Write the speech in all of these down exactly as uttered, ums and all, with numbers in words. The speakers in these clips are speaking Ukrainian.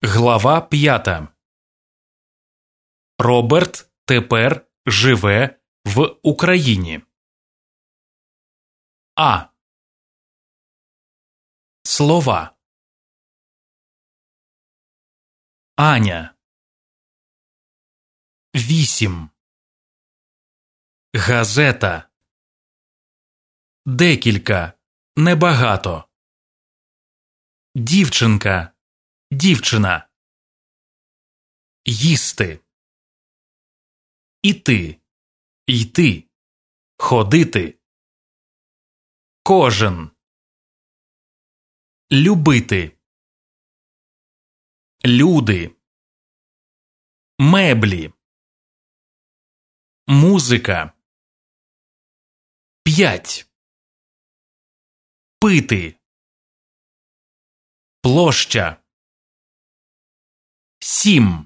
Глава п'ята. Роберт тепер живе в Україні. А. Слова. Аня. Вісім. Газета. Декілька. Небагато. Дівчинка. Дівчина. Їсти. Іти. Йти. Ходити. Кожен. Любити. Люди. Меблі. Музика. П'ять. Пити. Площа. Сім.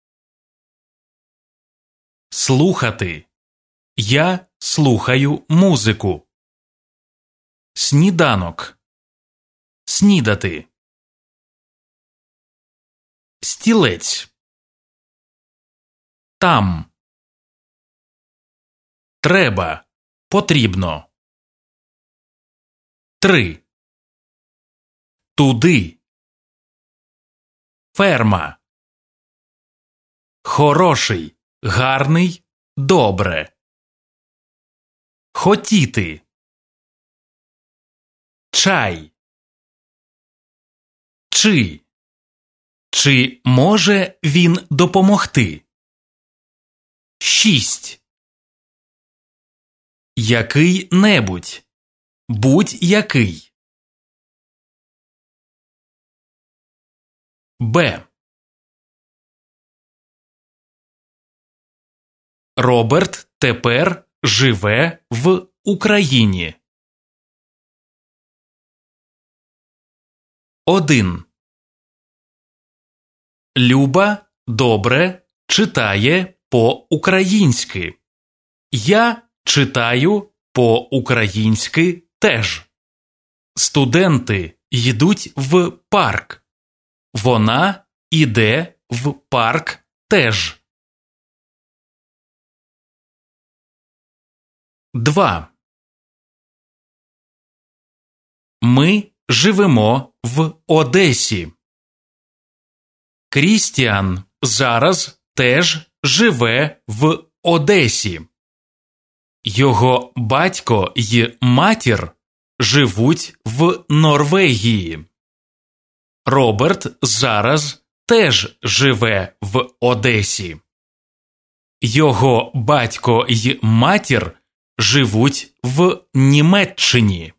Слухати. Я слухаю музику. Сніданок. Снідати. Стілець. Там. Треба. Потрібно. Три. Туди. Ферма. Хороший. Гарний. Добре. Хотіти. Чай. Чи. Чи може він допомогти? Шість. Який-небудь. Будь-який. Б. Роберт тепер живе в Україні. Один. Люба добре читає по-українськи. Я читаю по-українськи теж. Студенти йдуть в парк. Вона іде в парк теж. Два. Ми живемо в Одесі. Крістіан зараз теж живе в Одесі. Його батько й матір живуть в Норвегії. Роберт зараз теж живе в Одесі. Його батько й матір живуть в Німеччині.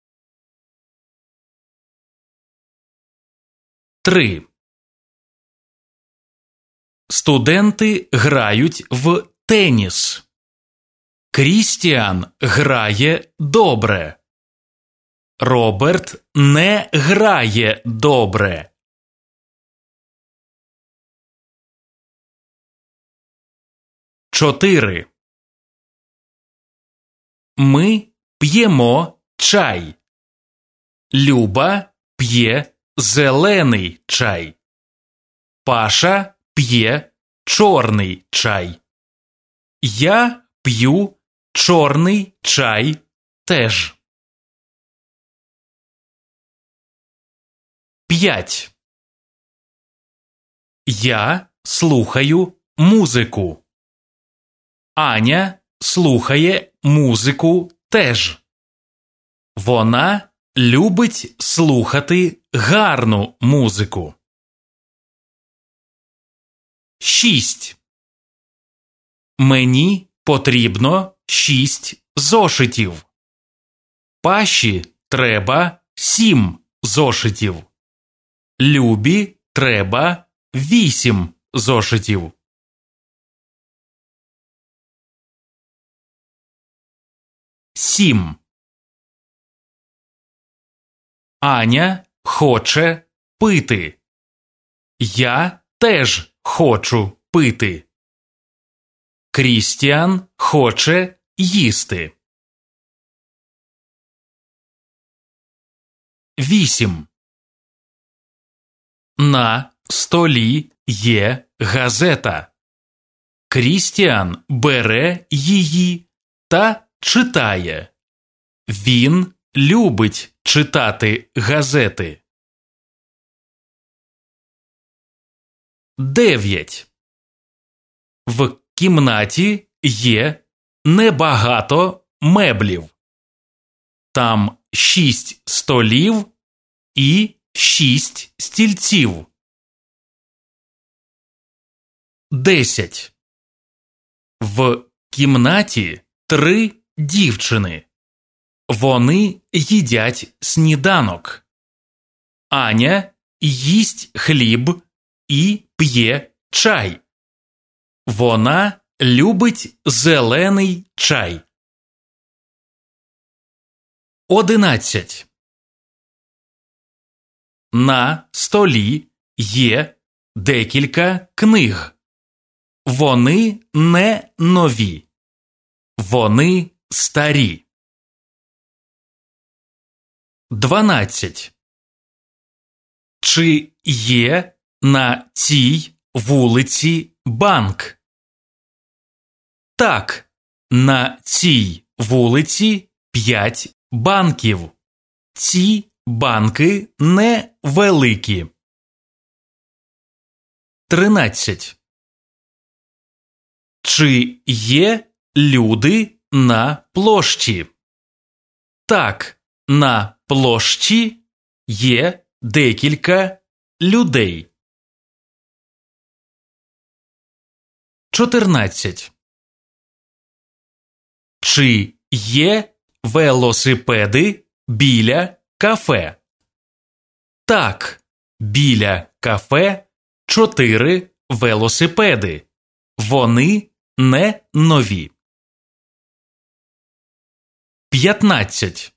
Три. Студенти грають в теніс. Крістіан грає добре. Роберт не грає добре. Чотири. Ми п'ємо чай. Люба п'є зелений чай. Паша п'є чорний чай. Я п'ю чорний чай теж. П'ять. Я слухаю музику. Аня слухає музику теж. Вона любить слухати гарну музику. Шість. Мені потрібно шість зошитів. Паші треба сім зошитів. Любі треба вісім зошитів. Сім. Аня хоче пити. Я теж хочу пити. Крістіан хоче їсти. Вісім. На столі є газета. Крістіан бере її та читає. Він любить читати газети. дев'ять. В кімнаті є небагато меблів. Там шість столів і шість стільців. десять. В кімнаті три дівчини. Вони їдять сніданок. Аня їсть хліб і п'є чай. Вона любить зелений чай. одинадцять. На столі є декілька книг. Вони не нові. Вони старі. дванадцять. Чи є на цій вулиці банк? Так, на цій вулиці п'ять банків. Ці банки не великі. тринадцять. Чи є люди на площі? Так, на площі є декілька людей. чотирнадцять. Чи є велосипеди біля кафе? Так, біля кафе чотири велосипеди. Вони не нові. п'ятнадцять.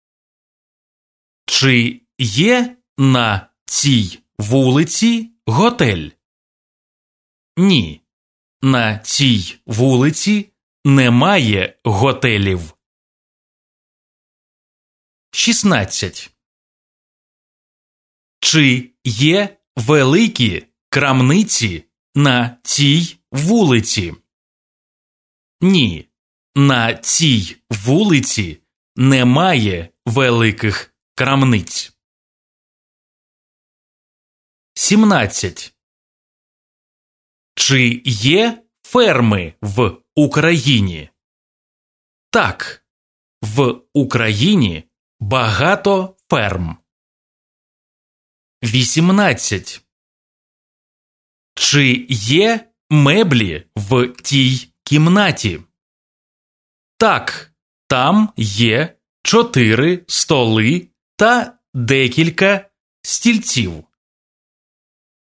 Чи є на цій вулиці готель? Ні, на цій вулиці немає готелів. шістнадцять. Чи є великі крамниці на цій вулиці? Ні, на цій вулиці немає великих крамниць. сімнадцять. Чи є ферми в Україні? Так, в Україні багато ферм. вісімнадцять. Чи є меблі в тій кімнаті? Так, там є чотири столи та декілька стільців.